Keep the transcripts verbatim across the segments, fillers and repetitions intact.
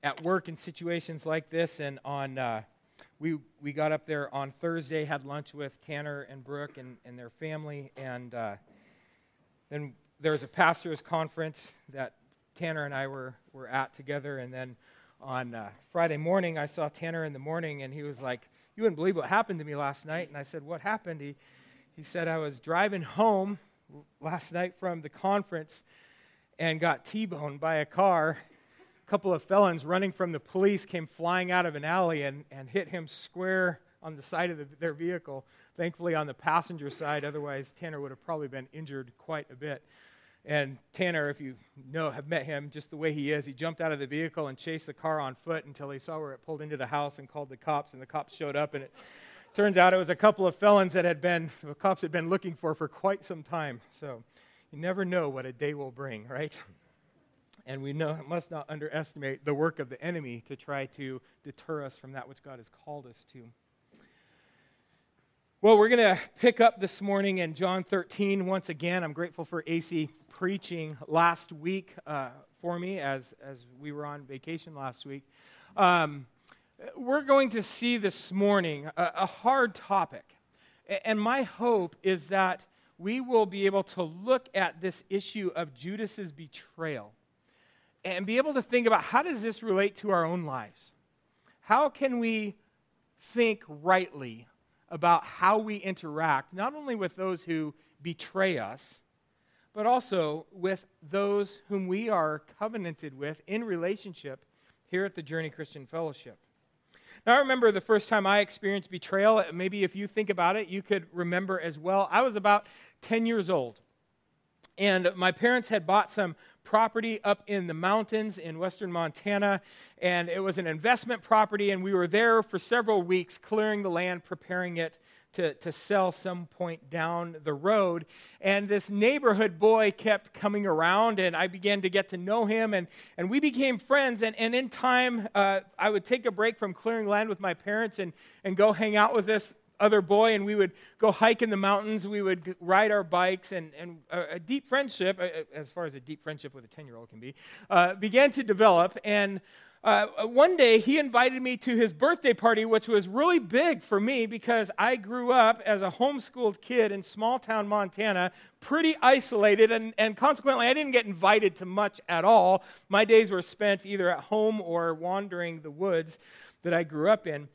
at work in situations like this, and on uh, we we got up there on Thursday, had lunch with Tanner and Brooke and, and their family, and uh, then there was a pastors' conference that Tanner and I were, were at together, and then on uh, Friday morning, I saw Tanner in the morning, and he was like, "You wouldn't believe what happened to me last night." And I said, "What happened?" He, he said, "I was driving home last night from the conference and got T-boned by a car. A couple of felons running from the police came flying out of an alley and, and hit him square on the side of the, their vehicle, thankfully on the passenger side. Otherwise, Tanner would have probably been injured quite a bit." And Tanner, if you know, have met him, just the way he is, he jumped out of the vehicle and chased the car on foot until he saw where it pulled into the house and called the cops, and the cops showed up, and it turns out it was a couple of felons that had been, the cops had been looking for for quite some time. So you never know what a day will bring, right? And we know must not underestimate the work of the enemy to try to deter us from that which God has called us to. Well, we're going to pick up this morning in John thirteen once again. I'm grateful for A C preaching last week uh, for me as, as we were on vacation last week. Um, we're going to see this morning a, a hard topic. And my hope is that we will be able to look at this issue of Judas's betrayal and be able to think about, how does this relate to our own lives? How can we think rightly about how we interact, not only with those who betray us, but also with those whom we are covenanted with in relationship here at the Journey Christian Fellowship. Now, I remember the first time I experienced betrayal. Maybe if you think about it, you could remember as well. I was about ten years old, and my parents had bought some property up in the mountains in western Montana, and it was an investment property, and we were there for several weeks clearing the land, preparing it to, to sell some point down the road. And this neighborhood boy kept coming around, and I began to get to know him, and, and we became friends. And, and in time, uh, I would take a break from clearing land with my parents and, and go hang out with this other boy, and we would go hike in the mountains. We would g- ride our bikes, and, and a, a deep friendship, uh, as far as a deep friendship with a ten-year-old can be, uh, began to develop. And uh, one day, he invited me to his birthday party, which was really big for me because I grew up as a homeschooled kid in small-town Montana, pretty isolated, and, and consequently, I didn't get invited to much at all. My days were spent either at home or wandering the woods that I grew up in.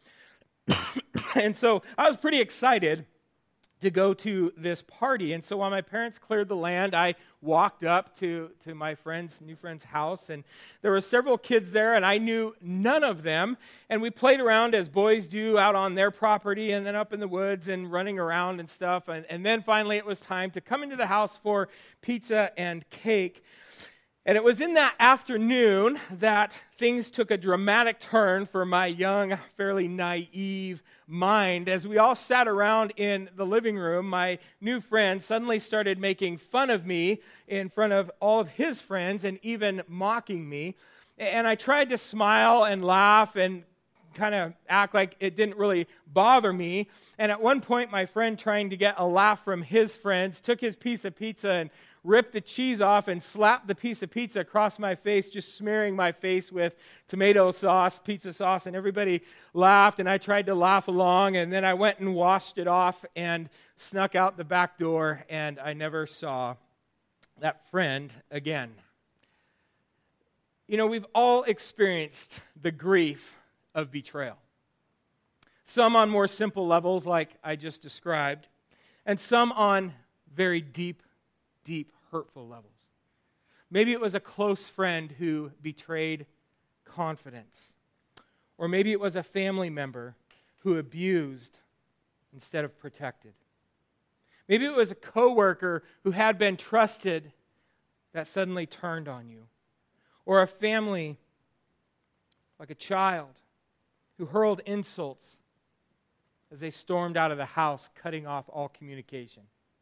And so I was pretty excited to go to this party. And so while my parents cleared the land, I walked up to, to my friend's, new friend's house, and there were several kids there, and I knew none of them. And we played around as boys do out on their property and then up in the woods and running around and stuff. And, and then finally it was time to come into the house for pizza and cake. And it was in that afternoon that things took a dramatic turn for my young, fairly naive mind. As we all sat around in the living room, my new friend suddenly started making fun of me in front of all of his friends and even mocking me. And I tried to smile and laugh and kind of act like it didn't really bother me. And at one point, my friend, trying to get a laugh from his friends, took his piece of pizza and ripped the cheese off and slapped the piece of pizza across my face, just smearing my face with tomato sauce, pizza sauce, and everybody laughed, and I tried to laugh along, and then I went and washed it off and snuck out the back door, and I never saw that friend again. You know, we've all experienced the grief of betrayal. Some on more simple levels, like I just described, and some on very deep, deep, hurtful levels. Maybe it was a close friend who betrayed confidence. Or maybe it was a family member who abused instead of protected. Maybe it was a coworker who had been trusted that suddenly turned on you. Or a family, like a child, who hurled insults as they stormed out of the house, cutting off all communication.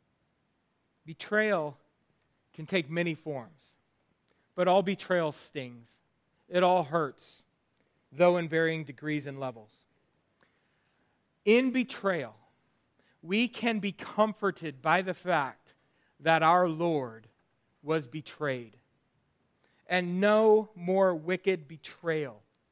Betrayal can take many forms, but all betrayal stings. It all hurts, though in varying degrees and levels. In betrayal, we can be comforted by the fact that our Lord was betrayed. And no more wicked betrayal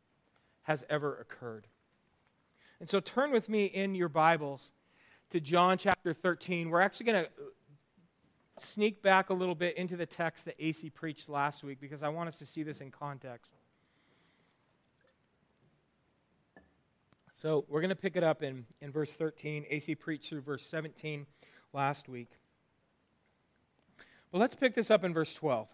has ever occurred. And so turn with me in your Bibles to John chapter thirteen. We're actually going to sneak back a little bit into the text that A C preached last week because I want us to see this in context. So we're going to pick it up in, in verse thirteen. A C preached through verse seventeen last week. But let's pick this up in verse twelve.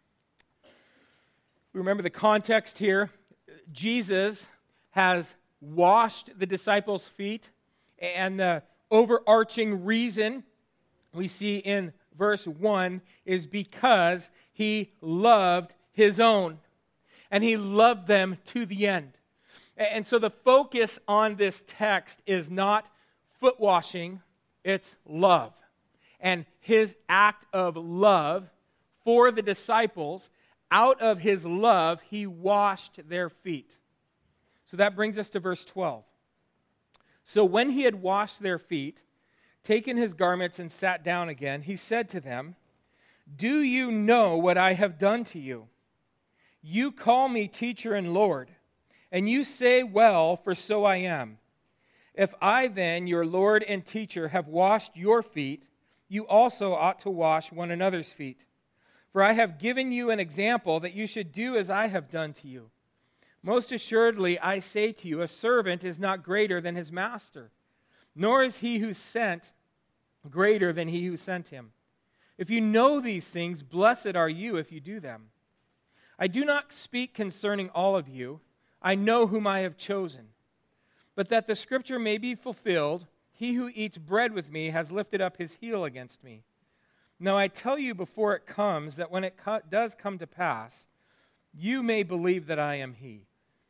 Remember the context here. Jesus has washed the disciples' feet, and the overarching reason we see in verse one is because he loved his own, and he loved them to the end. And so the focus on this text is not foot washing, it's love. And his act of love for the disciples, out of his love, he washed their feet. So that brings us to verse twelve. So when he had washed their feet, taken his garments and sat down again, he said to them, "Do you know what I have done to you? You call me teacher and Lord, and you say, well, for so I am. If I then, your Lord and teacher, have washed your feet, you also ought to wash one another's feet. For I have given you an example that you should do as I have done to you. Most assuredly, I say to you, a servant is not greater than his master, nor is he who sent greater than he who sent him. If you know these things, blessed are you if you do them. I do not speak concerning all of you. I know whom I have chosen. But that the scripture may be fulfilled, he who eats bread with me has lifted up his heel against me. Now I tell you before it comes, that when it co- does come to pass, you may believe that I am he.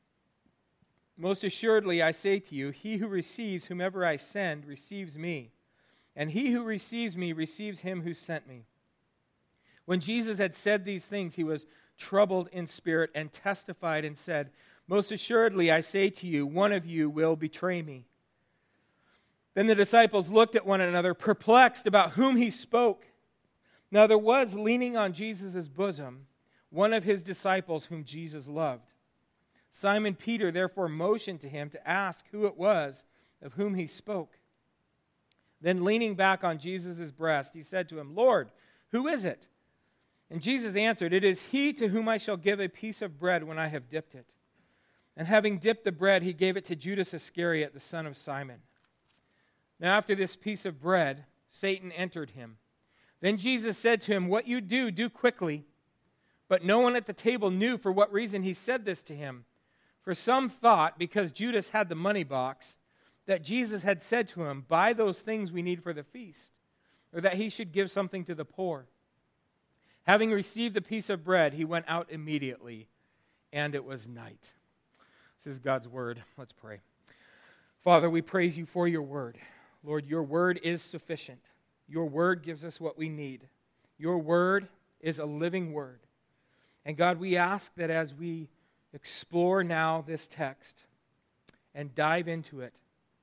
Most assuredly, I say to you, he who receives whomever I send receives me, and he who receives me receives him who sent me." When Jesus had said these things, he was troubled in spirit and testified and said, "Most assuredly, I say to you, one of you will betray me." Then the disciples looked at one another, perplexed about whom he spoke. Now there was leaning on Jesus' bosom one of his disciples whom Jesus loved. Simon Peter therefore motioned to him to ask who it was of whom he spoke. Then leaning back on Jesus' breast, he said to him, "Lord, who is it?" And Jesus answered, "It is he to whom I shall give a piece of bread when I have dipped it." And having dipped the bread, he gave it to Judas Iscariot, the son of Simon. Now after this piece of bread, Satan entered him. Then Jesus said to him, "What you do, do quickly." But no one at the table knew for what reason he said this to him. For some thought, because Judas had the money box, that Jesus had said to him, "Buy those things we need for the feast," or that he should give something to the poor. Having received the piece of bread, he went out immediately, and it was night. This is God's word. Let's pray. Father, we praise you for your word. Lord, your word is sufficient. Your word gives us what we need. Your word is a living word. And God, we ask that as we explore now this text and dive into it,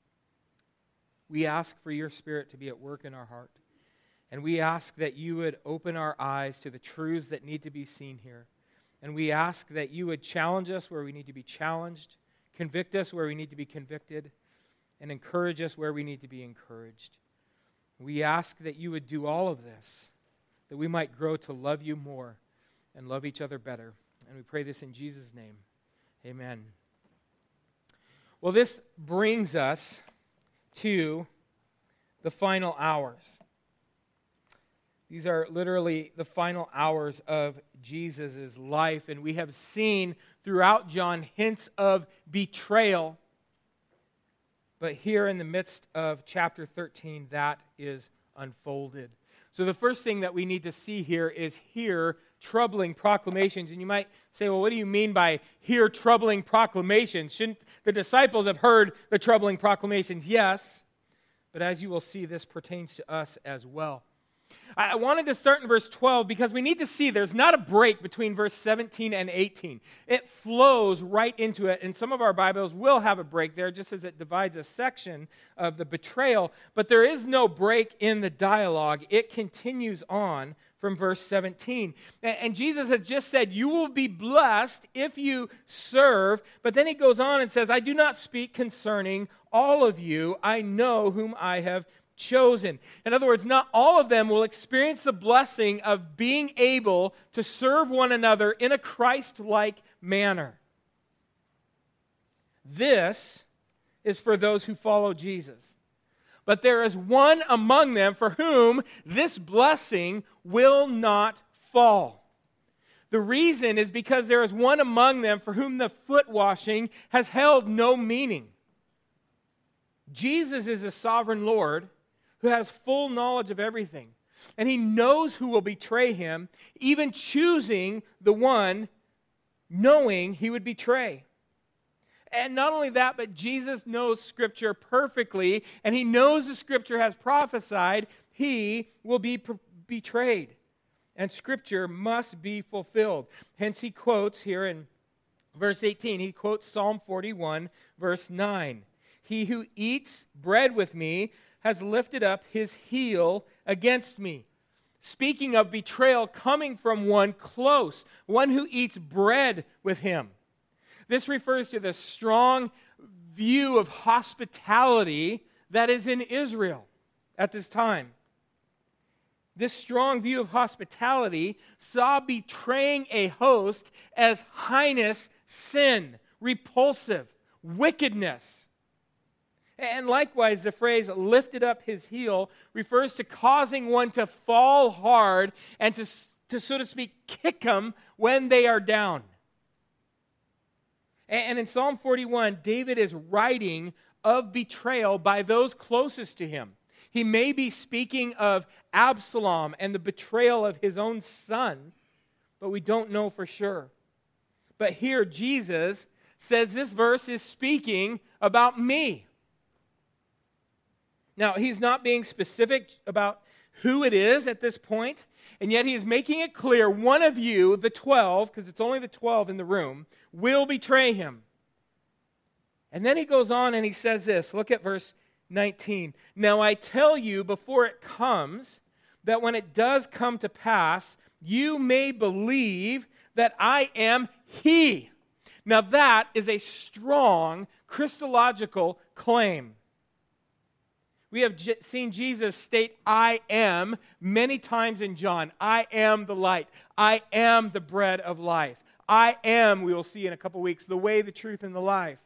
we ask for your Spirit to be at work in our heart. And we ask that you would open our eyes to the truths that need to be seen here. And we ask that you would challenge us where we need to be challenged, convict us where we need to be convicted, and encourage us where we need to be encouraged. We ask that you would do all of this, that we might grow to love you more and love each other better. And we pray this in Jesus' name. Amen. Well, this brings us to the final hours. These are literally the final hours of Jesus' life, and we have seen throughout John hints of betrayal. But here in the midst of chapter thirteen, that is unfolded. So the first thing that we need to see here is hear troubling proclamations. And you might say, well, what do you mean by hear troubling proclamations? Shouldn't the disciples have heard the troubling proclamations? Yes, but as you will see, this pertains to us as well. I wanted to start in verse twelve because we need to see there's not a break between verse seventeen and eighteen. It flows right into it, and some of our Bibles will have a break there just as it divides a section of the betrayal, but there is no break in the dialogue. It continues on from verse seventeen. And Jesus had just said, you will be blessed if you serve. But then he goes on and says, I do not speak concerning all of you. I know whom I have chosen. In other words, not all of them will experience the blessing of being able to serve one another in a Christ-like manner. This is for those who follow Jesus. But there is one among them for whom this blessing will not fall. The reason is because there is one among them for whom the foot washing has held no meaning. Jesus is a sovereign Lord who has full knowledge of everything. And he knows who will betray him, even choosing the one knowing he would betray. And not only that, but Jesus knows Scripture perfectly, and he knows the Scripture has prophesied he will be p- betrayed. And Scripture must be fulfilled. Hence he quotes here in verse eighteen, he quotes Psalm forty-one, verse nine. He who eats bread with me has lifted up his heel against me. Speaking of betrayal coming from one close, one who eats bread with him. This refers to the strong view of hospitality that is in Israel at this time. This strong view of hospitality saw betraying a host as heinous sin, repulsive, wickedness. And likewise, the phrase lifted up his heel refers to causing one to fall hard and to, to so to speak, kick them when they are down. And in Psalm forty-one, David is writing of betrayal by those closest to him. He may be speaking of Absalom and the betrayal of his own son, but we don't know for sure. But here Jesus says this verse is speaking about me. Now, he's not being specific about who it is at this point, and yet he is making it clear one of you, the twelve, because it's only the twelve in the room, will betray him. And then he goes on and he says this. Look at verse nineteen. Now I tell you before it comes, that when it does come to pass, you may believe that I am he. Now that is a strong Christological claim. We have j- seen Jesus state, I am, many times in John. I am the light. I am the bread of life. I am, we will see in a couple weeks, the way, the truth, and the life.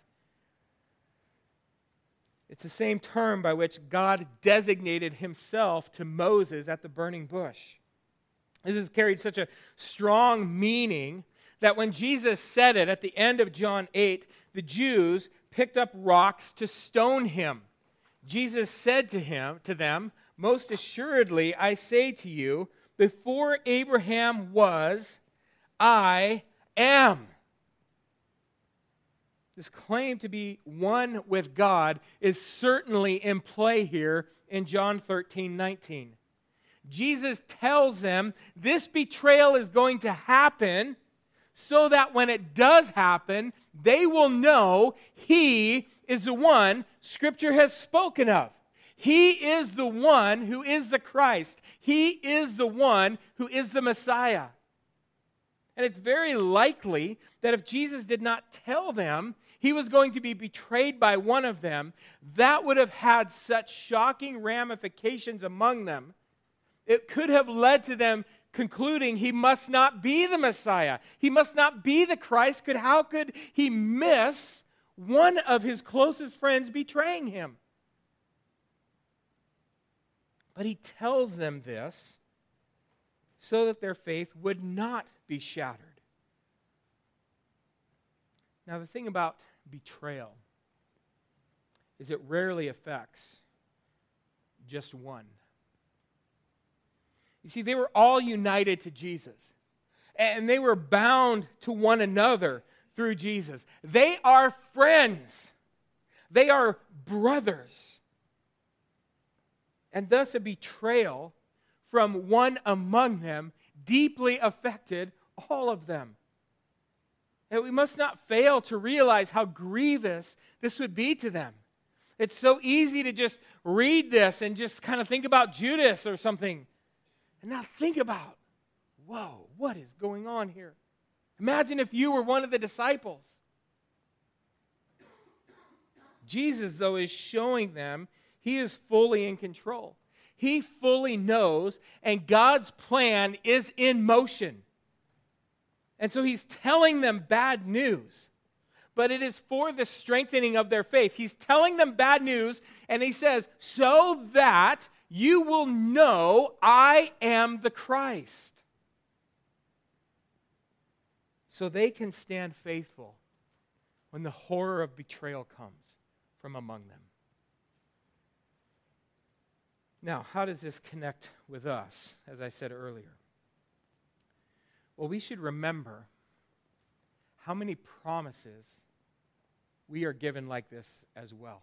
It's the same term by which God designated himself to Moses at the burning bush. This has carried such a strong meaning that when Jesus said it at the end of John eight, the Jews picked up rocks to stone him. Jesus said to him, to them, most assuredly, I say to you, before Abraham was, I am. This claim to be one with God is certainly in play here in John thirteen nineteen. Jesus tells them this betrayal is going to happen so that when it does happen, they will know he is the one Scripture has spoken of. He is the one who is the Christ. He is the one who is the Messiah. And it's very likely that if Jesus did not tell them he was going to be betrayed by one of them, that would have had such shocking ramifications among them. It could have led to them concluding he must not be the Messiah. He must not be the Christ. Could, how could he miss one of his closest friends betraying him? But he tells them this so that their faith would not be shattered. Now, the thing about betrayal is it rarely affects just one. You see, they were all united to Jesus, and they were bound to one another through Jesus. They are friends. They are brothers. And thus a betrayal from one among them deeply affected all of them. And we must not fail to realize how grievous this would be to them. It's so easy to just read this and just kind of think about Judas or something. And now think about whoa, what is going on here? Imagine if you were one of the disciples. Jesus, though, is showing them he is fully in control. He fully knows, and God's plan is in motion. And so he's telling them bad news, but it is for the strengthening of their faith. He's telling them bad news, and he says, so that you will know I am the Christ. So they can stand faithful when the horror of betrayal comes from among them. Now, how does this connect with us, as I said earlier? Well, we should remember how many promises we are given like this as well.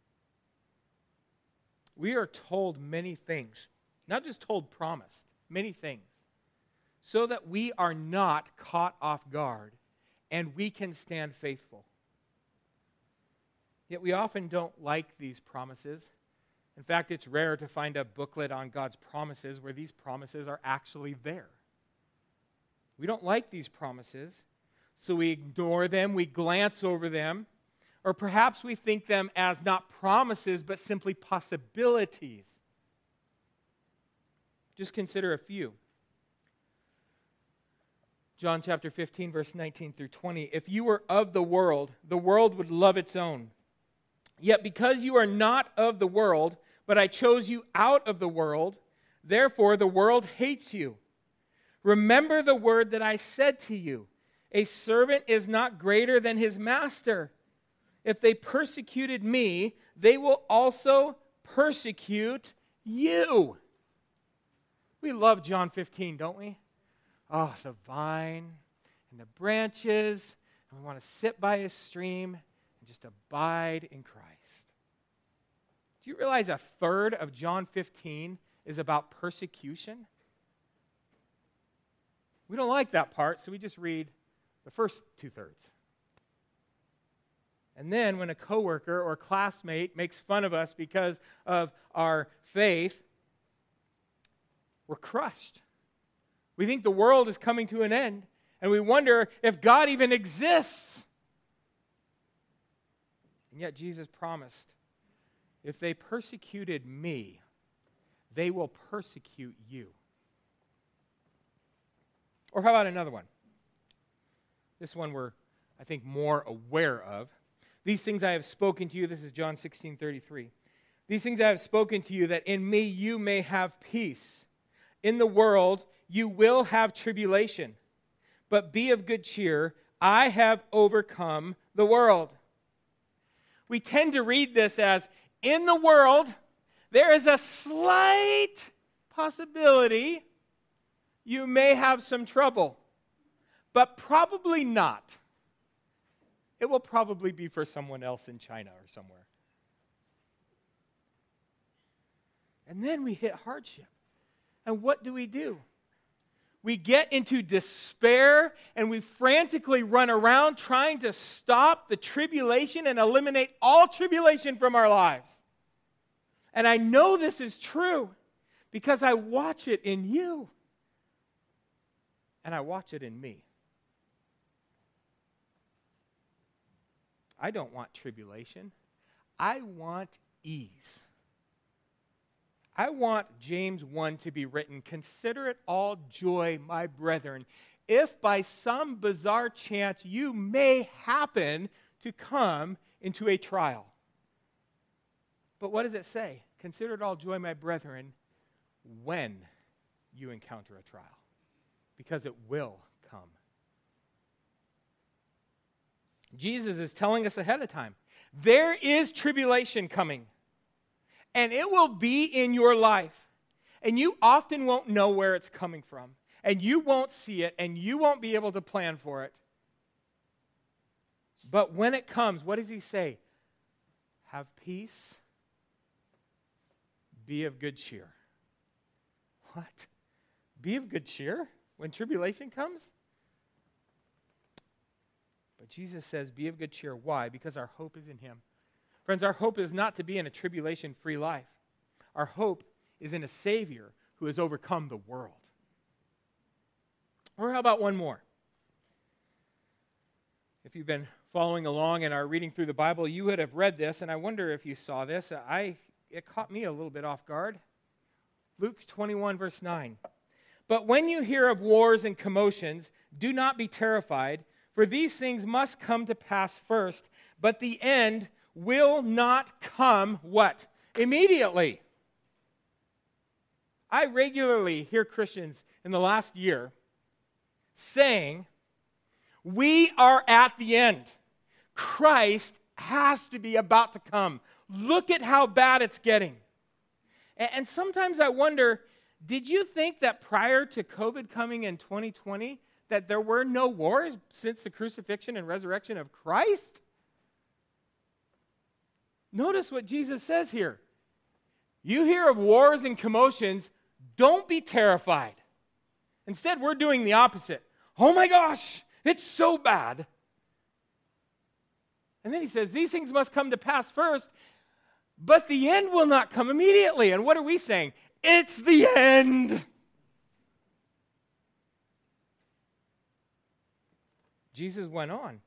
We are told many things, not just told, promised, many things, so that we are not caught off guard and we can stand faithful. Yet we often don't like these promises. In fact, it's rare to find a booklet on God's promises where these promises are actually there. We don't like these promises, so we ignore them, we glance over them, or perhaps we think them as not promises, but simply possibilities. Just consider a few. John chapter fifteen, verse nineteen through twenty. If you were of the world, the world would love its own. Yet because you are not of the world, but I chose you out of the world, therefore the world hates you. Remember the word that I said to you. A servant is not greater than his master. If they persecuted me, they will also persecute you. We love John fifteen, don't we? Oh, the vine and the branches, and we want to sit by his stream and just abide in Christ. Do you realize a third of John fifteen is about persecution? We don't like that part, so we just read the first two-thirds. And then when a coworker or classmate makes fun of us because of our faith, we're crushed. We think the world is coming to an end, and we wonder if God even exists. And yet Jesus promised, if they persecuted me, they will persecute you. Or how about another one? This one we're, I think, more aware of. These things I have spoken to you, this is John sixteen thirty-three. These things I have spoken to you, that in me you may have peace. In the world you will have tribulation, but be of good cheer. I have overcome the world. We tend to read this as, in the world, there is a slight possibility you may have some trouble, but probably not. It will probably be for someone else in China or somewhere. And then we hit hardship. And what do we do? We get into despair and we frantically run around trying to stop the tribulation and eliminate all tribulation from our lives. And I know this is true because I watch it in you. And I watch it in me. I don't want tribulation. I want ease. I want James one to be written, consider it all joy, my brethren, if by some bizarre chance you may happen to come into a trial. But what does it say? Consider it all joy, my brethren, when you encounter a trial. Because it will come. Jesus is telling us ahead of time, there is tribulation coming. And it will be in your life. And you often won't know where it's coming from. And you won't see it. And you won't be able to plan for it. But when it comes, what does he say? Have peace. Be of good cheer. What? Be of good cheer when tribulation comes? But Jesus says, be of good cheer. Why? Because our hope is in him. Friends, our hope is not to be in a tribulation-free life. Our hope is in a Savior who has overcome the world. Or how about one more? If you've been following along in our reading through the Bible, you would have read this, and I wonder if you saw this. I it caught me a little bit off guard. Luke twenty-one, verse nine. But when you hear of wars and commotions, do not be terrified, for these things must come to pass first, but the end will not come, what? Immediately. I regularly hear Christians in the last year saying, we are at the end. Christ has to be about to come. Look at how bad it's getting. And sometimes I wonder, did you think that prior to COVID coming in twenty twenty, that there were no wars since the crucifixion and resurrection of Christ? Notice what Jesus says here. You hear of wars and commotions, don't be terrified. Instead, we're doing the opposite. Oh my gosh, it's so bad. And then he says, these things must come to pass first, but the end will not come immediately. And what are we saying? It's the end. Jesus went on.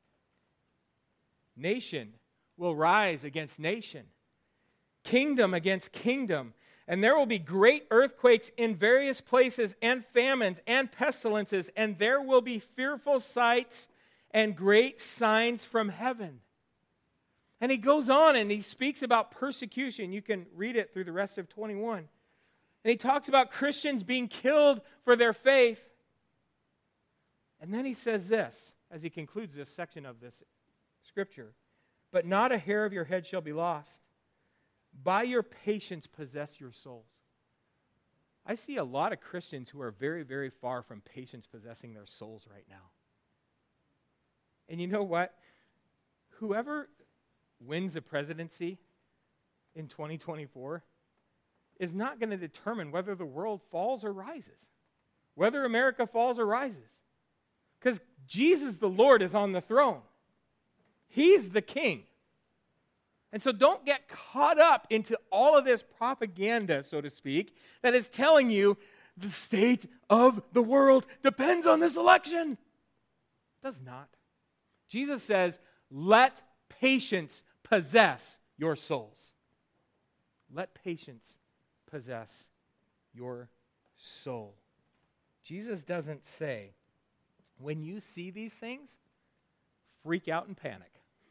Nation will rise against nation, kingdom against kingdom, and there will be great earthquakes in various places, and famines and pestilences, and there will be fearful sights and great signs from heaven. And he goes on and he speaks about persecution. You can read it through the rest of twenty-one. And he talks about Christians being killed for their faith. And then he says this, as he concludes this section of this scripture, but not a hair of your head shall be lost. By your patience possess your souls. I see a lot of Christians who are very, very far from patience possessing their souls right now. And you know what? Whoever wins the presidency in twenty twenty-four is not going to determine whether the world falls or rises, whether America falls or rises. Because Jesus the Lord is on the throne. He's the king. And so don't get caught up into all of this propaganda, so to speak, that is telling you the state of the world depends on this election. It does not. Jesus says, let patience possess your souls. Let patience possess your soul. Jesus doesn't say, when you see these things, freak out and panic.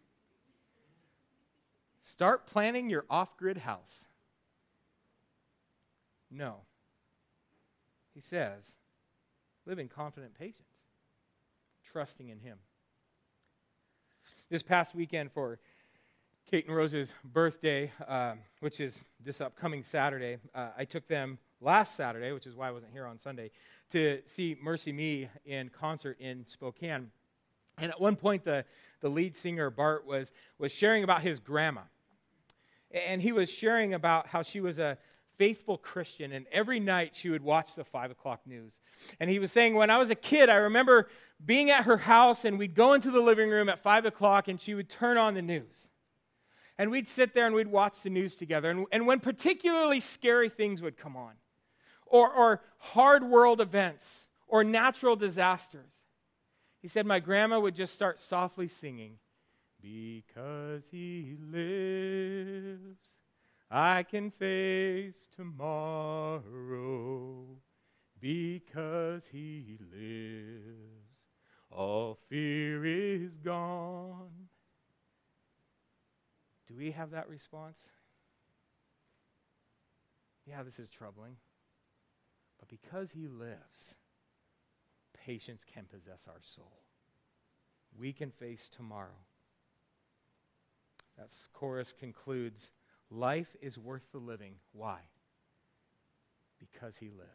Start planning your off-grid house. No. He says, live in confident patience, trusting in him. This past weekend for Kate and Rose's birthday, uh, which is this upcoming Saturday, uh, I took them last Saturday, which is why I wasn't here on Sunday, to see Mercy Me in concert in Spokane. And at one point, the, the lead singer, Bart, was, was sharing about his grandma. And he was sharing about how she was a faithful Christian, and every night she would watch the five o'clock news. And he was saying, when I was a kid, I remember being at her house, and we'd go into the living room at five o'clock, and she would turn on the news. And we'd sit there and we'd watch the news together. And, and when particularly scary things would come on, or, or hard world events, or natural disasters, he said, my grandma would just start softly singing, because he lives, I can face tomorrow. Because he lives, all fear is gone. Do we have that response? Yeah, this is troubling. But because he lives, patience can possess our soul. We can face tomorrow. That chorus concludes, life is worth the living. Why? Because he lives.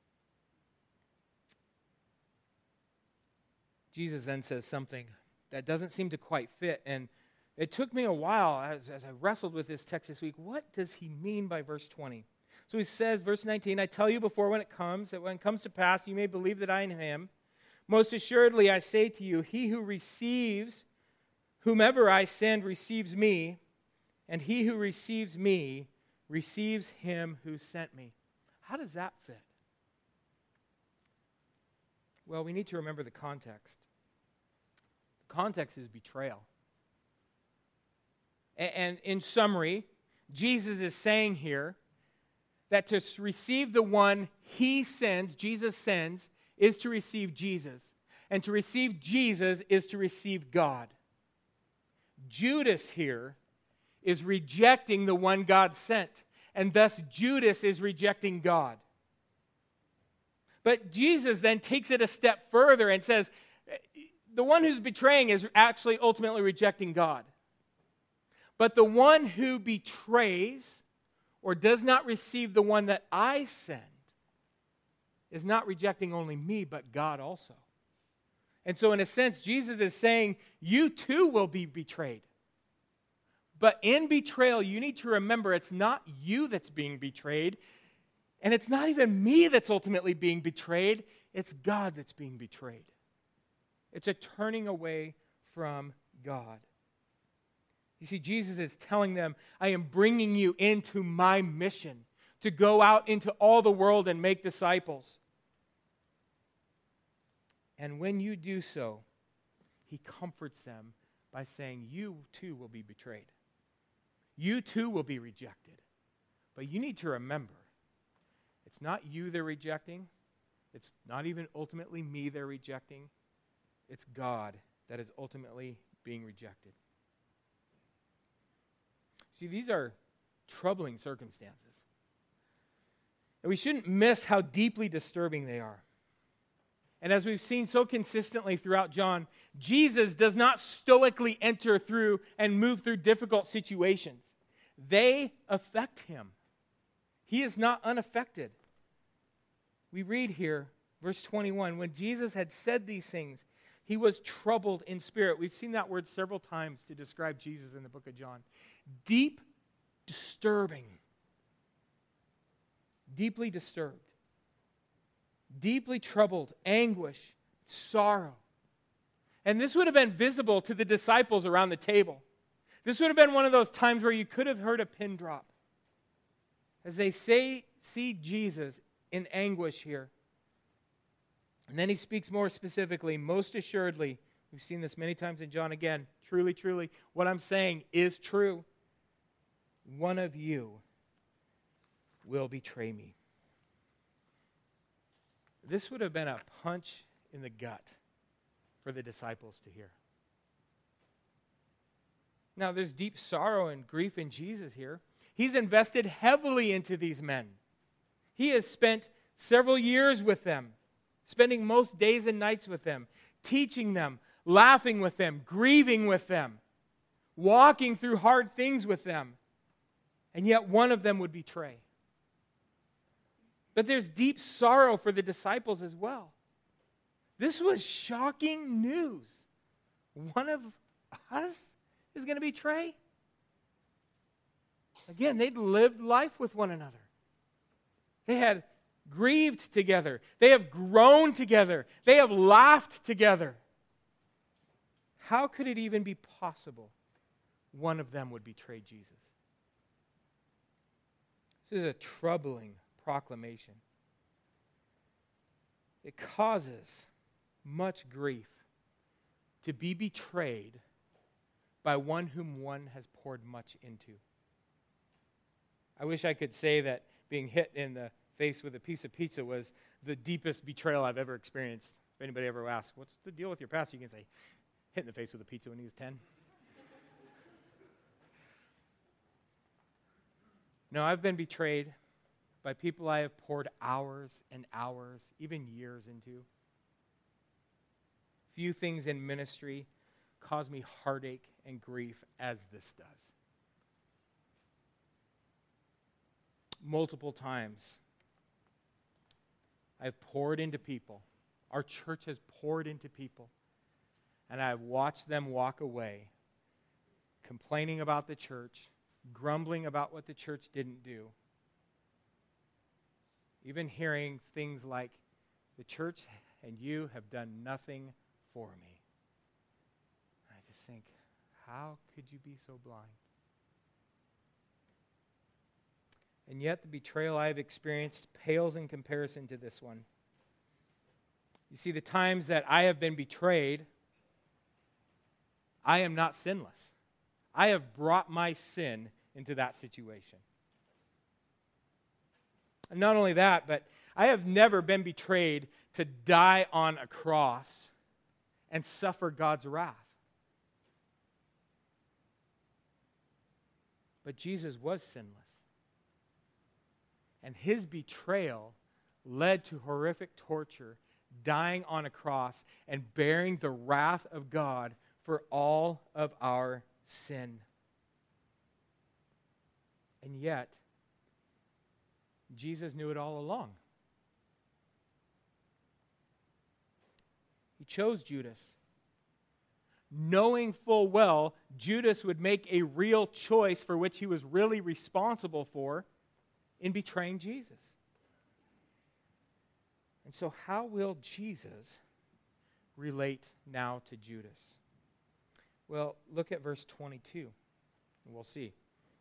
Jesus then says something that doesn't seem to quite fit, and it took me a while as, as I wrestled with this text this week. What does he mean by verse twenty? So he says, verse nineteen, I tell you before when it comes, that when it comes to pass, you may believe that I am him. Most assuredly, I say to you, he who receives whomever I send receives me, and he who receives me receives him who sent me. How does that fit? Well, we need to remember the context. The context is betrayal. And in summary, Jesus is saying here that to receive the one he sends, Jesus sends, is to receive Jesus. And to receive Jesus is to receive God. Judas here is rejecting the one God sent. And thus Judas is rejecting God. But Jesus then takes it a step further and says, the one who's betraying is actually ultimately rejecting God. But the one who betrays or does not receive the one that I send is not rejecting only me, but God also. And so in a sense, Jesus is saying, you too will be betrayed. But in betrayal, you need to remember it's not you that's being betrayed, and it's not even me that's ultimately being betrayed, it's God that's being betrayed. It's a turning away from God. You see, Jesus is telling them, I am bringing you into my mission to go out into all the world and make disciples. And when you do so, he comforts them by saying, you too will be betrayed. You too will be rejected. But you need to remember, it's not you they're rejecting. It's not even ultimately me they're rejecting. It's God that is ultimately being rejected. See, these are troubling circumstances. And we shouldn't miss how deeply disturbing they are. And as we've seen so consistently throughout John, Jesus does not stoically enter through and move through difficult situations. They affect him. He is not unaffected. We read here, verse twenty-one, when Jesus had said these things, he was troubled in spirit. We've seen that word several times to describe Jesus in the book of John. Deep, disturbing. Deeply disturbed. Deeply troubled, anguish, sorrow. And this would have been visible to the disciples around the table. This would have been one of those times where you could have heard a pin drop. As they say, see Jesus in anguish here. And then he speaks more specifically, most assuredly, we've seen this many times in John again, truly, truly, what I'm saying is true. One of you will betray me. This would have been a punch in the gut for the disciples to hear. Now, there's deep sorrow and grief in Jesus here. He's invested heavily into these men. He has spent several years with them, spending most days and nights with them, teaching them, laughing with them, grieving with them, walking through hard things with them. And yet one of them would betray. But there's deep sorrow for the disciples as well. This was shocking news. One of us is going to betray? Again, they'd lived life with one another. They had grieved together. They have grown together. They have laughed together. How could it even be possible one of them would betray Jesus? This is a troubling proclamation. It causes much grief to be betrayed by one whom one has poured much into. I wish I could say that being hit in the face with a piece of pizza was the deepest betrayal I've ever experienced. If anybody ever asks, what's the deal with your pastor? You can say, hit in the face with a pizza when he was ten. No, I've been betrayed by people I have poured hours and hours, even years into. Few things in ministry cause me heartache and grief as this does. Multiple times, I've poured into people. Our church has poured into people. And I've watched them walk away, complaining about the church, grumbling about what the church didn't do. Even hearing things like, the church and you have done nothing for me. I just think, how could you be so blind? And yet the betrayal I have experienced pales in comparison to this one. You see, the times that I have been betrayed, I am not sinless. I have brought my sin into that situation. And not only that, but I have never been betrayed to die on a cross and suffer God's wrath. But Jesus was sinless. And his betrayal led to horrific torture, dying on a cross and bearing the wrath of God for all of our sin. And yet, Jesus knew it all along. He chose Judas, knowing full well Judas would make a real choice for which he was really responsible for in betraying Jesus. And so how will Jesus relate now to Judas? Well, look at verse twenty-two, and we'll see.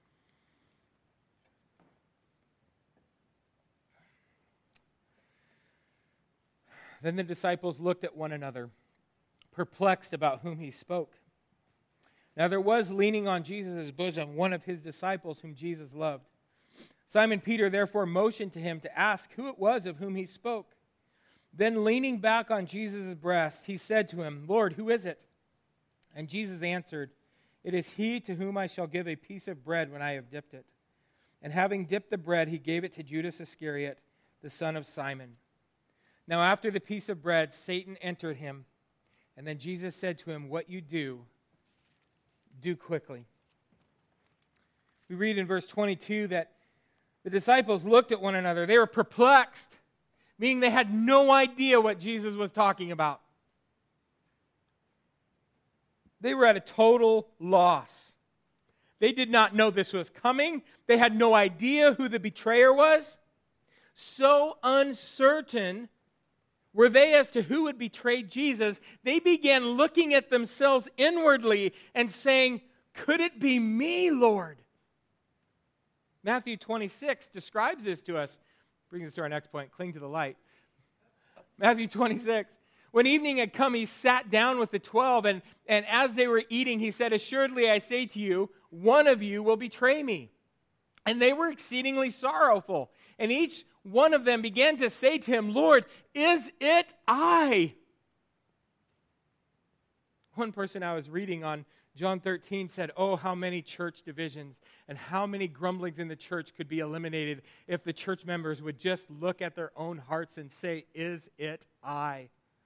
Then the disciples looked at one another, perplexed about whom he spoke. Now there was leaning on Jesus' bosom one of his disciples whom Jesus loved. Simon Peter therefore motioned to him to ask who it was of whom he spoke. Then leaning back on Jesus' breast, he said to him, Lord, who is it? And Jesus answered, It is he to whom I shall give a piece of bread when I have dipped it. And having dipped the bread, he gave it to Judas Iscariot, the son of Simon. Now after the piece of bread, Satan entered him. And then Jesus said to him, What you do, do quickly. We read in verse twenty-two that the disciples looked at one another. They were perplexed, meaning they had no idea what Jesus was talking about. They were at a total loss. They did not know this was coming. They had no idea who the betrayer was. So uncertain were they as to who would betray Jesus, they began looking at themselves inwardly and saying, Could it be me, Lord? Matthew twenty-six describes this to us. Brings us to our next point, cling to the light. Matthew twenty-six. When evening had come, he sat down with the twelve, and, and as they were eating, he said, Assuredly I say to you, one of you will betray me. And they were exceedingly sorrowful. And each one of them began to say to him, Lord, is it I? One person I was reading on John thirteen said, oh, how many church divisions and how many grumblings in the church could be eliminated if the church members would just look at their own hearts and say, is it I?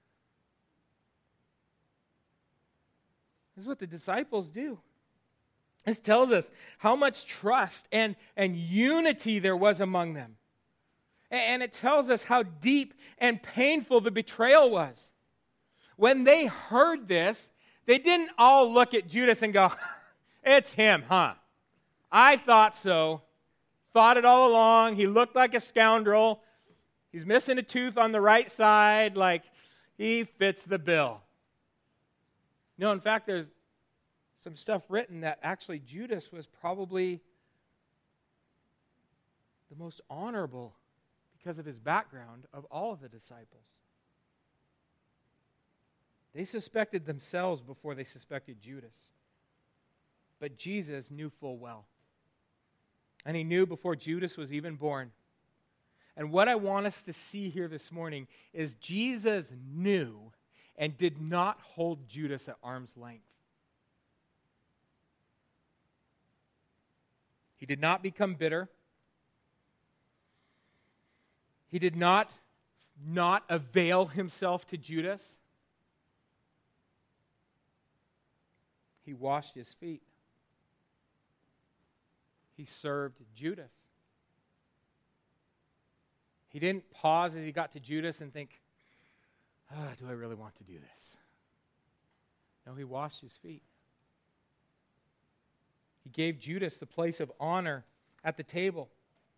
This is what the disciples do. This tells us how much trust and, and unity there was among them. And it tells us how deep and painful the betrayal was. When they heard this, they didn't all look at Judas and go, it's him, huh? I thought so. Thought it all along. He looked like a scoundrel. He's missing a tooth on the right side. Like, he fits the bill. No, in fact, there's some stuff written that actually Judas was probably the most honorable because of his background of all of the disciples. They suspected themselves before they suspected Judas. But Jesus knew full well. And he knew before Judas was even born. And what I want us to see here this morning is Jesus knew and did not hold Judas at arm's length. He did not become bitter. He did not not avail himself to Judas. He washed his feet. He served Judas. He didn't pause as he got to Judas and think, oh, do I really want to do this? No, he washed his feet. He gave Judas the place of honor at the table.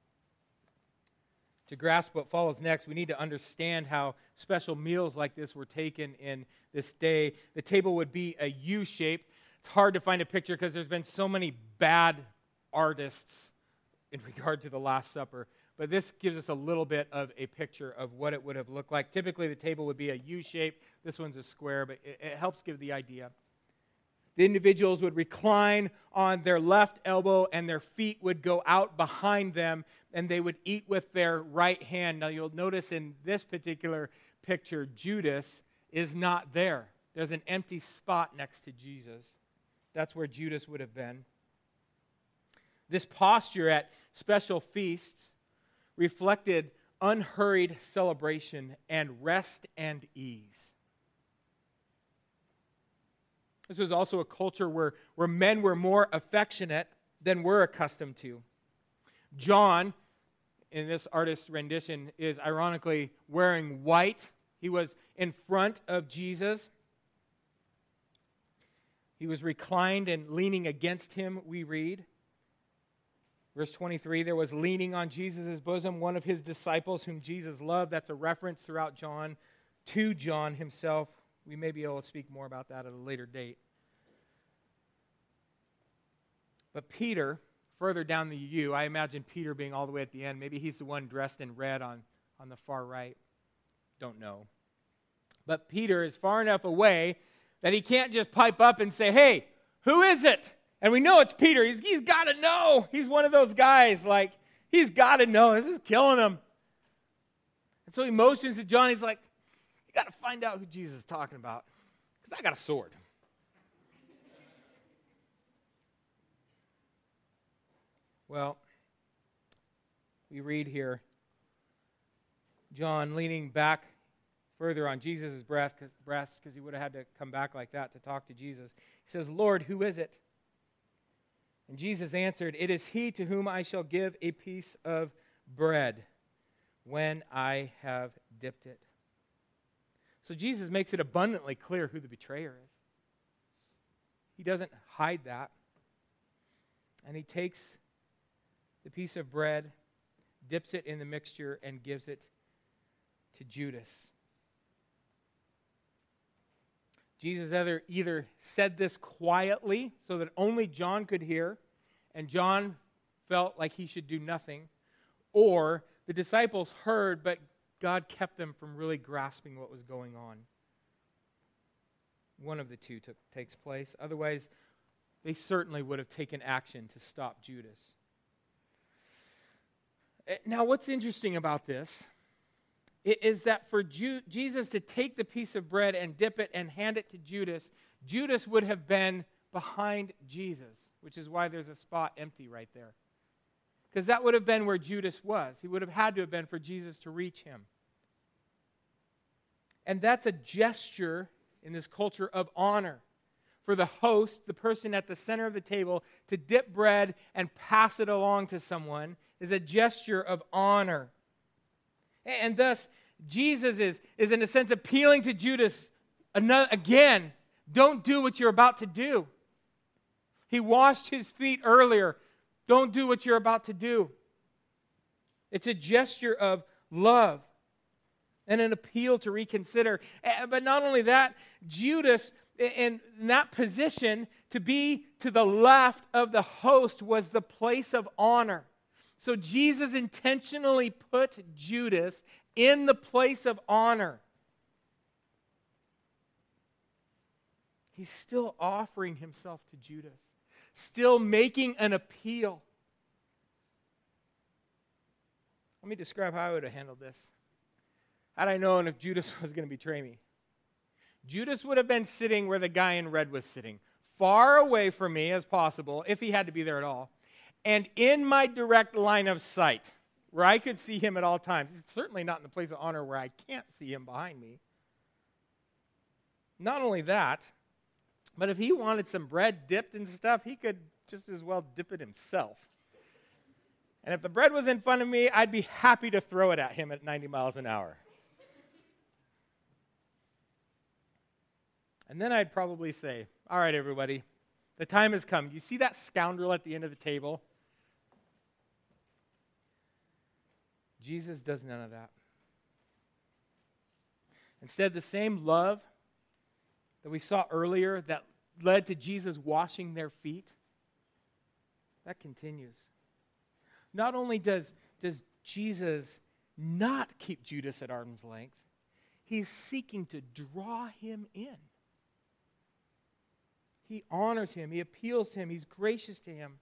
To grasp what follows next, we need to understand how special meals like this were taken in this day. The table would be a U shape. It's hard to find a picture because there's been so many bad artists in regard to the Last Supper. but this gives us a little bit of a picture of what it would have looked like. Typically, the table would be a U shape. This one's a square, but it, it helps give the idea. The individuals would recline on their left elbow, and their feet would go out behind them, and they would eat with their right hand. Now, you'll notice in this particular picture, Judas is not there. There's an empty spot next to Jesus. That's where Judas would have been. This posture at special feasts reflected unhurried celebration and rest and ease. This was also a culture where, where men were more affectionate than we're accustomed to. John, in this artist's rendition, is ironically wearing white. He was in front of Jesus. He was reclined and leaning against him, we read. Verse twenty-three, there was leaning on Jesus' bosom one of his disciples whom Jesus loved. That's a reference throughout John to John himself. We may be able to speak more about that at a later date. But Peter, further down the U, I imagine Peter being all the way at the end. Maybe he's the one dressed in red on, on the far right. Don't know. But Peter is far enough away that he can't just pipe up and say, hey, who is it? And we know it's Peter. He's, he's got to know. He's one of those guys, like, he's got to know. This is killing him. And so he motions to John. He's like, you got to find out who Jesus is talking about, because I got a sword. Well, we read here, John leaning back further on Jesus' breast, because he would have had to come back like that to talk to Jesus. He says, Lord, who is it? And Jesus answered, it is he to whom I shall give a piece of bread when I have dipped it. So Jesus makes it abundantly clear who the betrayer is. He doesn't hide that. And he takes the piece of bread, dips it in the mixture, and gives it to Judas. Jesus either, either said this quietly so that only John could hear, and John felt like he should do nothing, or the disciples heard, but God kept them from really grasping what was going on. One of the two took, takes place. Otherwise, they certainly would have taken action to stop Judas. Now, what's interesting about this is that for Ju- Jesus to take the piece of bread and dip it and hand it to Judas, Judas would have been behind Jesus, which is why there's a spot empty right there. Because that would have been where Judas was. He would have had to have been for Jesus to reach him. And that's a gesture in this culture of honor for the host, the person at the center of the table, to dip bread and pass it along to someone is a gesture of honor. And thus, Jesus is, is in a sense appealing to Judas another, again, don't do what you're about to do. He washed his feet earlier. Don't do what you're about to do. It's a gesture of love and an appeal to reconsider. But not only that, Judas, in that position, to be to the left of the host was the place of honor. So Jesus intentionally put Judas in the place of honor. He's still offering himself to Judas, still making an appeal. Let me describe how I would have handled this. Had I known if Judas was going to betray me. Judas would have been sitting where the guy in red was sitting, far away from me as possible, if he had to be there at all, and in my direct line of sight, where I could see him at all times. It's certainly not in the place of honor where I can't see him behind me. Not only that, but if he wanted some bread dipped and stuff, he could just as well dip it himself. And if the bread was in front of me, I'd be happy to throw it at him at ninety miles an hour. And then I'd probably say, all right, everybody, the time has come. You see that scoundrel at the end of the table? Jesus does none of that. Instead, the same love that we saw earlier that led to Jesus washing their feet, that continues. Not only does, does Jesus not keep Judas at arm's length. He's seeking to draw him in. He honors him. He appeals to him. He's gracious to him.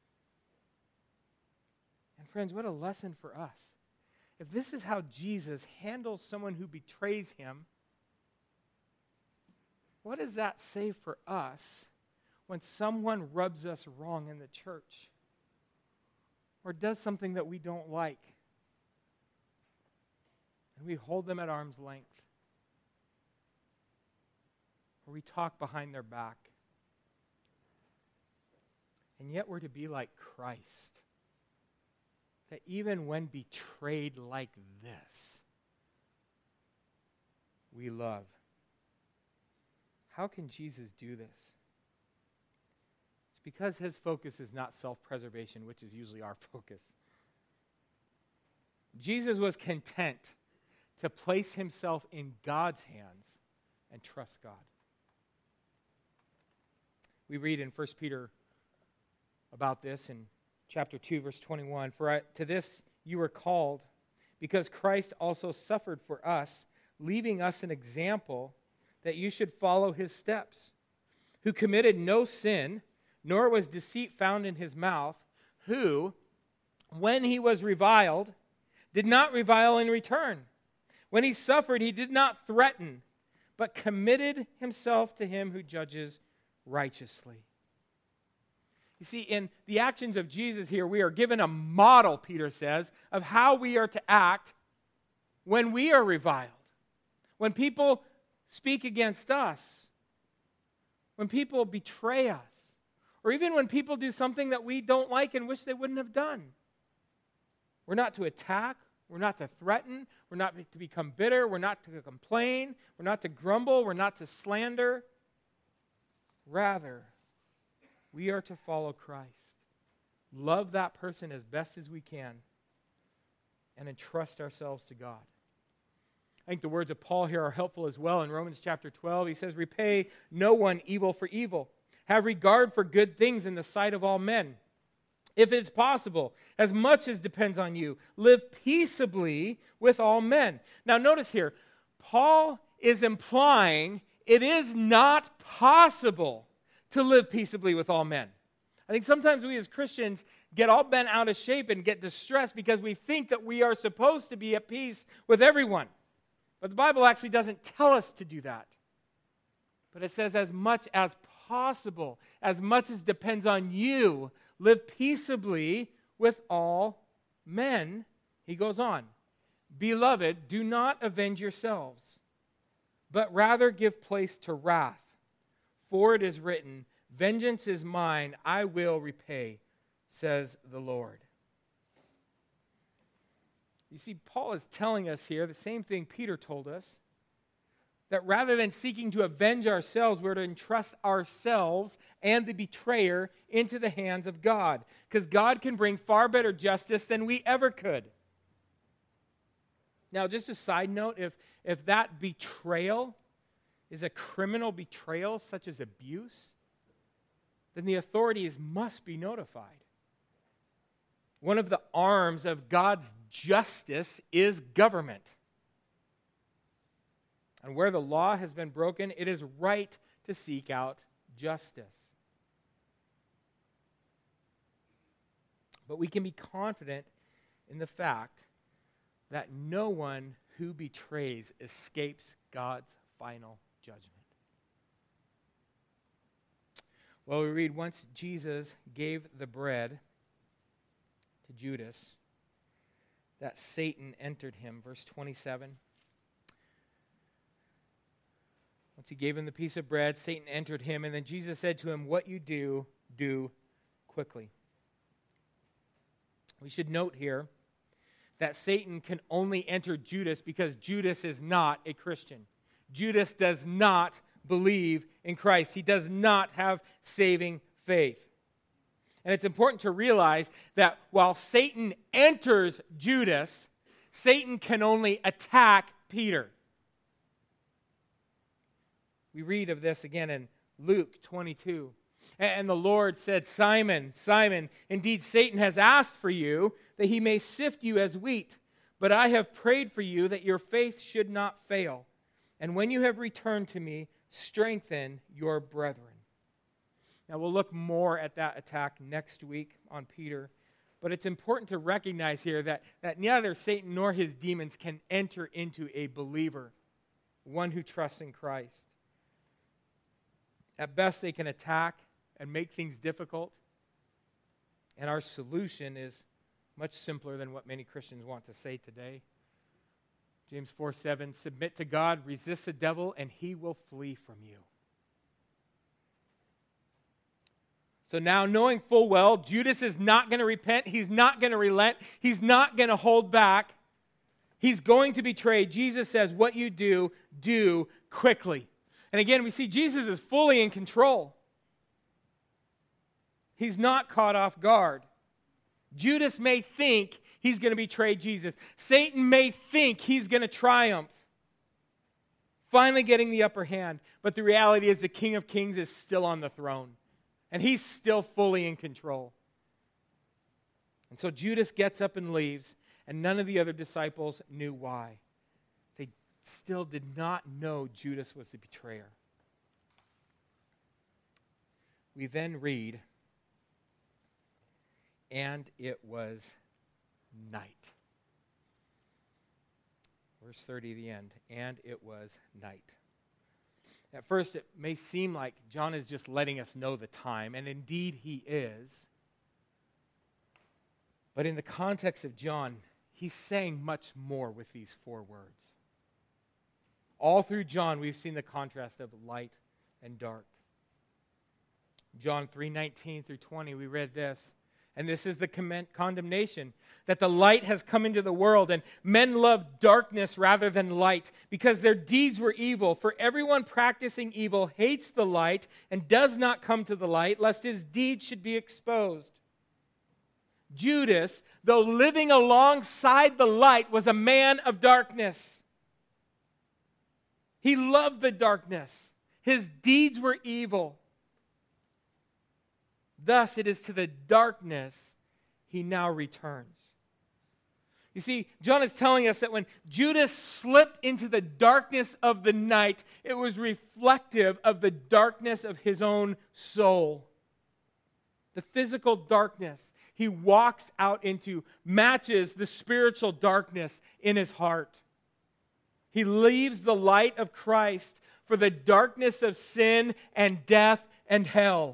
And friends, what a lesson for us. If this is how Jesus handles someone who betrays him, what does that say for us when someone rubs us wrong in the church or does something that we don't like? And we hold them at arm's length. Or we talk behind their back. And yet we're to be like Christ. That even when betrayed like this, we love. How can Jesus do this? It's because his focus is not self-preservation, which is usually our focus. Jesus was content to place himself in God's hands and trust God. We read in First Peter about this in chapter two, verse twenty-one. For I, to this you were called, because Christ also suffered for us, leaving us an example that you should follow his steps, who committed no sin, nor was deceit found in his mouth, who, when he was reviled, did not revile in return. When he suffered, he did not threaten, but committed himself to him who judges righteously. You see, in the actions of Jesus here, we are given a model, Peter says, of how we are to act when we are reviled, when people speak against us, when people betray us, or even when people do something that we don't like and wish they wouldn't have done. We're not to attack. We're not to threaten. We're not to become bitter. We're not to complain. We're not to grumble. We're not to slander. Rather, we are to follow Christ, love that person as best as we can, and entrust ourselves to God. I think the words of Paul here are helpful as well. In Romans chapter twelve, he says, repay no one evil for evil. Have regard for good things in the sight of all men. If it is possible, as much as depends on you, live peaceably with all men. Now notice here, Paul is implying it is not possible to live peaceably with all men. I think sometimes we as Christians get all bent out of shape and get distressed because we think that we are supposed to be at peace with everyone. But the Bible actually doesn't tell us to do that. But it says as much as possible, as much as depends on you, live peaceably with all men. He goes on, beloved, do not avenge yourselves, but rather give place to wrath. For it is written, vengeance is mine, I will repay, says the Lord. You see, Paul is telling us here the same thing Peter told us, that rather than seeking to avenge ourselves, we're to entrust ourselves and the betrayer into the hands of God, because God can bring far better justice than we ever could. Now, just a side note, if, if that betrayal is a criminal betrayal, such as abuse, then the authorities must be notified. One of the arms of God's justice is government. And where the law has been broken, it is right to seek out justice. But we can be confident in the fact that no one who betrays escapes God's final judgment. Well, we read, once Jesus gave the bread to Judas, that Satan entered him. Verse twenty-seven. Once he gave him the piece of bread, Satan entered him, and then Jesus said to him, what you do, do quickly. We should note here that Satan can only enter Judas because Judas is not a Christian. Judas does not believe in Christ. He does not have saving faith. And it's important to realize that while Satan enters Judas, Satan can only attack Peter. We read of this again in Luke twenty-two. And the Lord said, Simon, Simon, indeed Satan has asked for you that he may sift you as wheat. But I have prayed for you that your faith should not fail. And when you have returned to me, strengthen your brethren. Now, we'll look more at that attack next week on Peter. But it's important to recognize here that, that neither Satan nor his demons can enter into a believer, one who trusts in Christ. At best, they can attack and make things difficult. And our solution is much simpler than what many Christians want to say today. James four seven, submit to God, resist the devil, and he will flee from you. So now, knowing full well, Judas is not going to repent. He's not going to relent. He's not going to hold back. He's going to betray. Jesus says, what you do, do quickly. And again, we see Jesus is fully in control. He's not caught off guard. Judas may think he's going to betray Jesus. Satan may think he's going to triumph, finally getting the upper hand. But the reality is the King of Kings is still on the throne. And he's still fully in control. And so Judas gets up and leaves, and none of the other disciples knew why. They still did not know Judas was the betrayer. We then read, and it was night. Verse thirty, the end. And it was night. At first, it may seem like John is just letting us know the time, and indeed he is. But in the context of John, he's saying much more with these four words. All through John, we've seen the contrast of light and dark. John three nineteen through twenty, we read this. And this is the condemnation, that the light has come into the world, and men love darkness rather than light, because their deeds were evil. For everyone practicing evil hates the light and does not come to the light, lest his deeds should be exposed. Judas, though living alongside the light, was a man of darkness. He loved the darkness. His deeds were evil. Thus, it is to the darkness he now returns. You see, John is telling us that when Judas slipped into the darkness of the night, it was reflective of the darkness of his own soul. The physical darkness he walks out into matches the spiritual darkness in his heart. He leaves the light of Christ for the darkness of sin and death and hell.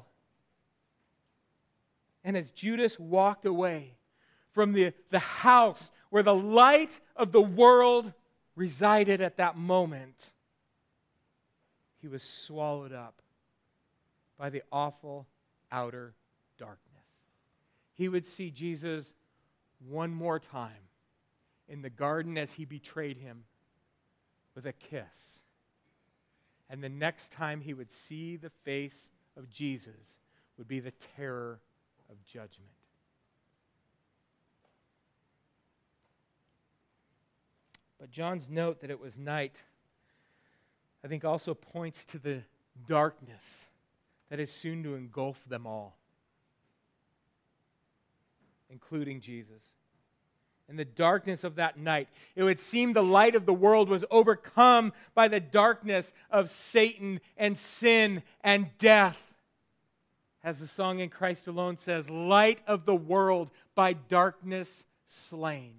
And as Judas walked away from the, the house where the light of the world resided at that moment, he was swallowed up by the awful outer darkness. He would see Jesus one more time in the garden as he betrayed him with a kiss. And the next time he would see the face of Jesus would be the terror of judgment. But John's note that it was night, I think, also points to the darkness that is soon to engulf them all, including Jesus. In the darkness of that night, it would seem the light of the world was overcome by the darkness of Satan and sin and death. As the song In Christ Alone says, light of the world by darkness slain.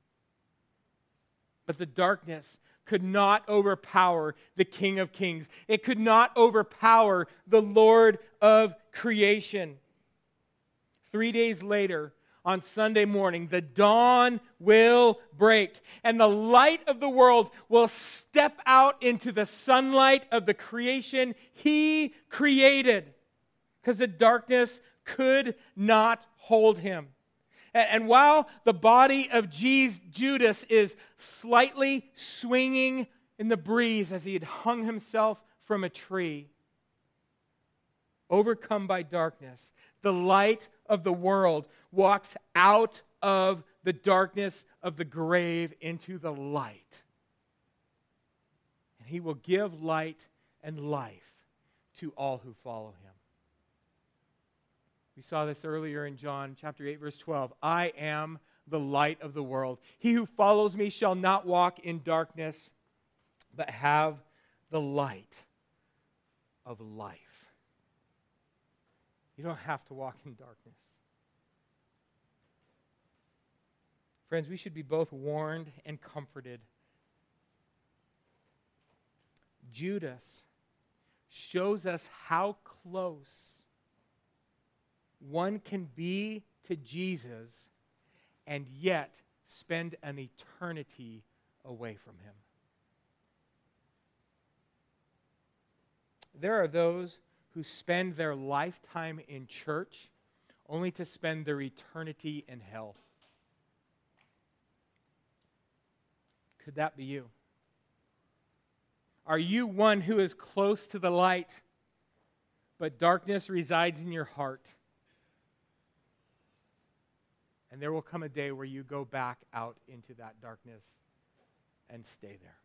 But the darkness could not overpower the King of Kings. It could not overpower the Lord of creation. Three days later, on Sunday morning, the dawn will break, and the light of the world will step out into the sunlight of the creation He created. Because the darkness could not hold him. And, and while the body of Jesus, Judas is slightly swinging in the breeze as he had hung himself from a tree, overcome by darkness, the light of the world walks out of the darkness of the grave into the light. And he will give light and life to all who follow him. We saw this earlier in John chapter eight, verse twelve. I am the light of the world. He who follows me shall not walk in darkness, but have the light of life. You don't have to walk in darkness. Friends, we should be both warned and comforted. Judas shows us how close one can be to Jesus and yet spend an eternity away from him. There are those who spend their lifetime in church only to spend their eternity in hell. Could that be you? Are you one who is close to the light, but darkness resides in your heart? And there will come a day where you go back out into that darkness and stay there.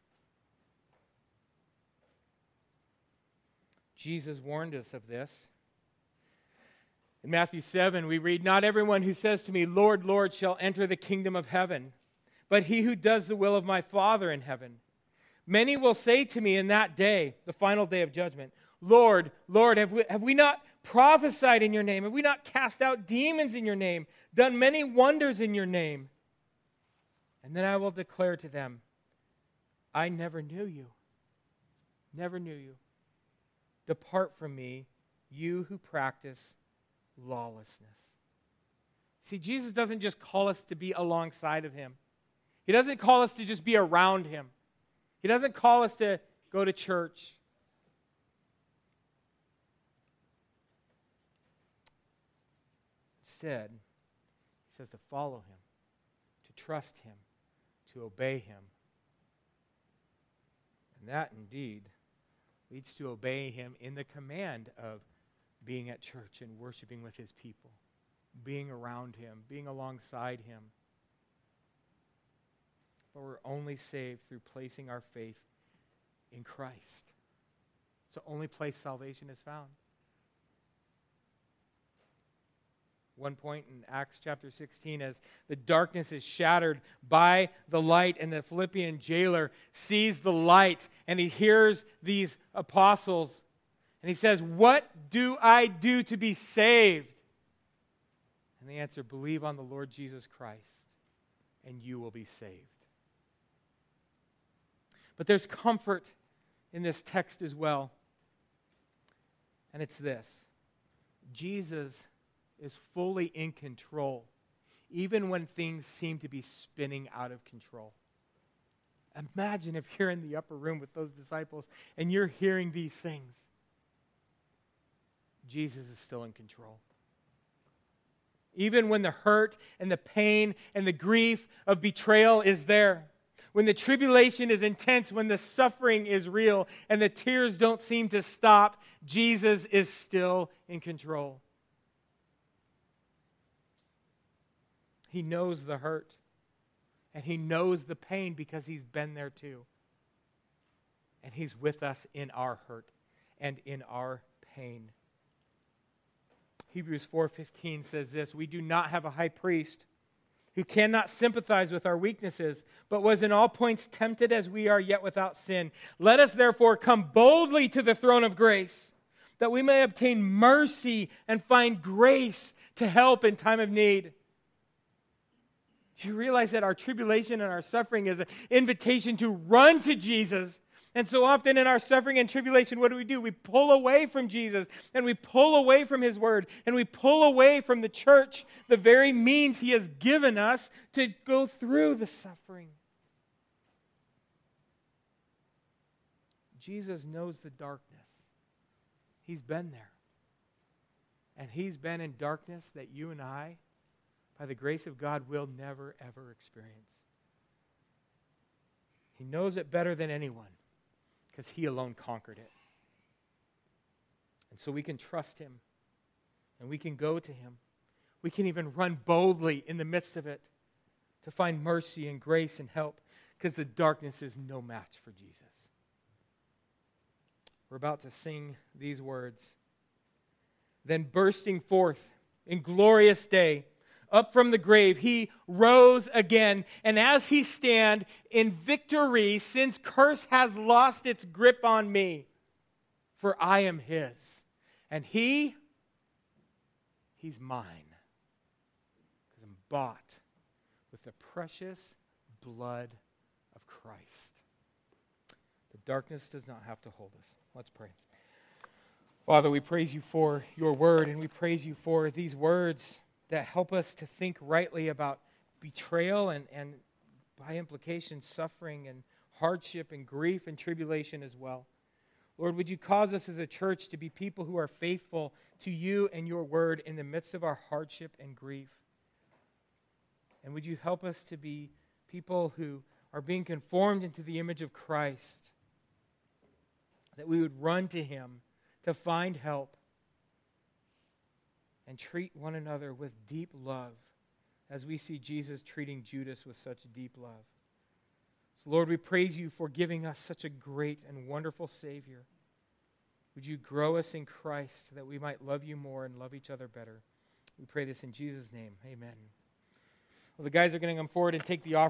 Jesus warned us of this. In Matthew seven, we read, "Not everyone who says to me, 'Lord, Lord,' shall enter the kingdom of heaven, but he who does the will of my Father in heaven. Many will say to me in that day," the final day of judgment, "Lord, Lord, have we, have we not prophesied in your name? Have we not cast out demons in your name, done many wonders in your name?' And then I will declare to them, 'I never knew you. Never knew you. Depart from me, you who practice lawlessness.'" See, Jesus doesn't just call us to be alongside of him. He doesn't call us to just be around him. He doesn't call us to go to church. Instead, he says to follow him, to trust him, to obey him. And that indeed leads to obeying him in the command of being at church and worshiping with his people, being around him, being alongside him. But we're only saved through placing our faith in Christ. It's the only place salvation is found. One point in Acts chapter sixteen, as the darkness is shattered by the light, and the Philippian jailer sees the light, and he hears these apostles, and he says, "What do I do to be saved?" And the answer, "Believe on the Lord Jesus Christ, and you will be saved." But there's comfort in this text as well. And it's this: Jesus is fully in control, even when things seem to be spinning out of control. Imagine if you're in the upper room with those disciples and you're hearing these things. Jesus is still in control. Even when the hurt and the pain and the grief of betrayal is there, when the tribulation is intense, when the suffering is real, and the tears don't seem to stop, Jesus is still in control. He knows the hurt, and he knows the pain because he's been there too. And he's with us in our hurt and in our pain. Hebrews four fifteen says this: "We do not have a high priest who cannot sympathize with our weaknesses, but was in all points tempted as we are, yet without sin. Let us therefore come boldly to the throne of grace, that we may obtain mercy and find grace to help in time of need." Do you realize that our tribulation and our suffering is an invitation to run to Jesus? And so often in our suffering and tribulation, what do we do? We pull away from Jesus, and we pull away from his word, and we pull away from the church, the very means he has given us to go through the suffering. Jesus knows the darkness. He's been there. And he's been in darkness that you and I, by the grace of God, will never, ever experience. He knows it better than anyone, because he alone conquered it. And so we can trust him, and we can go to him. We can even run boldly in the midst of it to find mercy and grace and help, because the darkness is no match for Jesus. We're about to sing these words. "Then bursting forth in glorious day, up from the grave. He rose again. And as he stand in victory, sin's curse has lost its grip on me. For I am his. And he, he's mine. Because I'm bought with the precious blood of Christ. The darkness does not have to hold us. Let's pray. Father, we praise you for your word, and we praise you for these words that help us to think rightly about betrayal and, and by implication, suffering and hardship and grief and tribulation as well. Lord, would you cause us as a church to be people who are faithful to you and your word in the midst of our hardship and grief? And would you help us to be people who are being conformed into the image of Christ, that we would run to him to find help and treat one another with deep love as we see Jesus treating Judas with such deep love. So Lord, we praise you for giving us such a great and wonderful Savior. Would you grow us in Christ that we might love you more and love each other better? We pray this in Jesus' name. Amen. Well, the guys are going to come forward and take the offering.